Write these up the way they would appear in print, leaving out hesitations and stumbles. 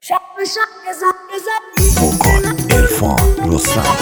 وکال عرفان رستم.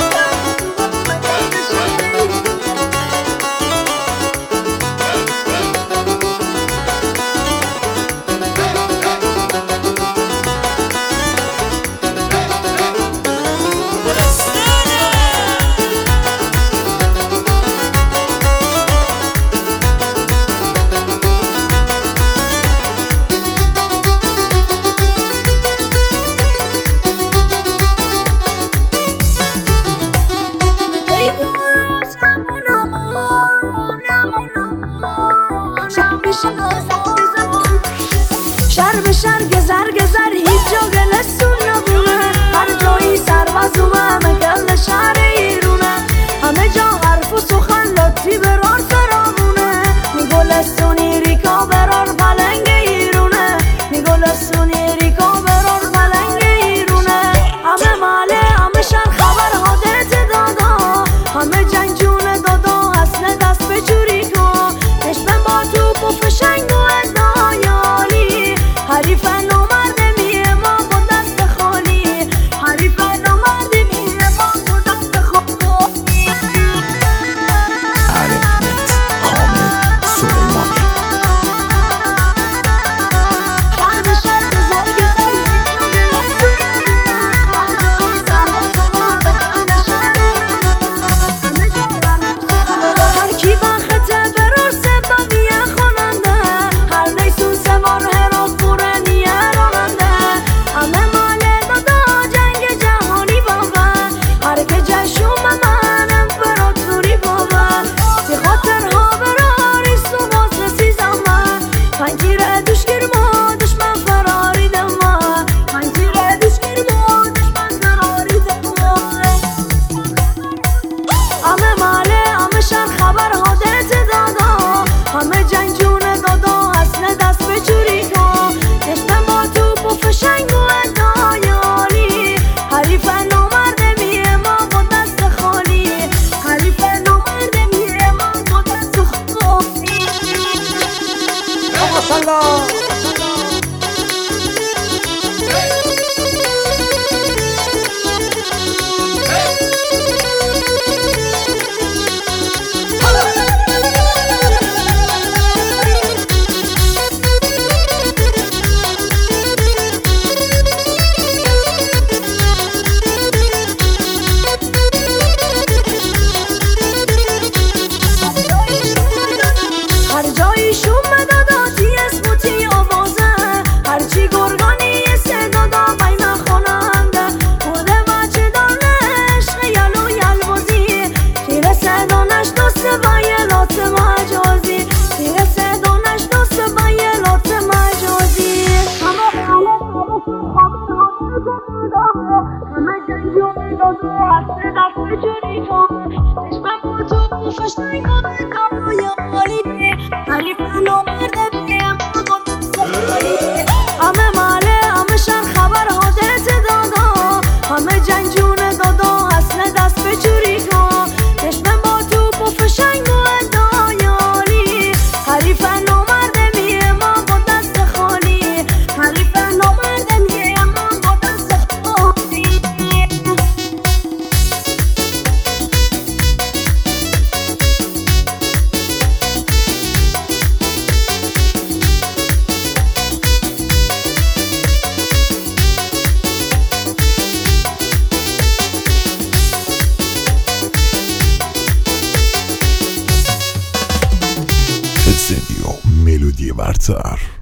شهر به شهر گذر گذر هیچ جا گلستون نبونه، هر جایی سربازومه مگل شهر ایرونه، همه جا حرف و سخن لطی برار فرامونه، میگلستونی ریکا برار پلنگ ایرونه، میگلستونی ریکا برار پلنگ ایرونه، همه ماله همه شهر خبر حادث دادا، همه جنگجون دادا حسن دست به جوری کن، نشبه با توپ و فشنگ و ادایالی، حریفن و مردمیه ما با دست خالی، حریفن و مردمیه ما با دست خالی. حرکت حامد سلیمانی. هر کی بخته برار سببیه خواننده، هر نیسون سوار هرات قرنیه راننده، همه ماله دادا جنگ جهانی بابا، هر که جشوم من امپراتوری بابا، سی خاطرها براری سو باز نسیزم من، پنجیره دوشگیر ما دشمن فراری دما، پنجیره دوشگیر ما دشمن فراری دما، همه ماله همه شهر خبر حادث دادا، همه جنگجون دادا حسن دست به جوری کن، نشتن با توپ و فشنگ و ادایالی، حریفن و مردمیه ما با دست خالی، حریفن و مردمیه ما با دست خالی. هر جایی شوم دادا تی اسم و تی آوازه، هرچی گرگانی یه سه دادا بایمه خوننده، بوده بچه دانه عشق یل و یل بازی، تیره سه دانش دوست بایلات مجازی، تیره سه دانش دوست بایلات مجازی، همه جنگجون دادا حسن دست به جوری کن، نشمه با تو فشنگ و ادایالی، حریفن و مردمیه ما با دست خالی، همه ماله همه شهر خبر حادث دادا، همه جنگجون دادا حسن دست به جوری کن، نشمه با توپ و فشنگ و ادایالی، حریفن و مردمیه ما با دست خالی، حریفن و مردمیه ما با دست خالی. استودیو ملودی برتر.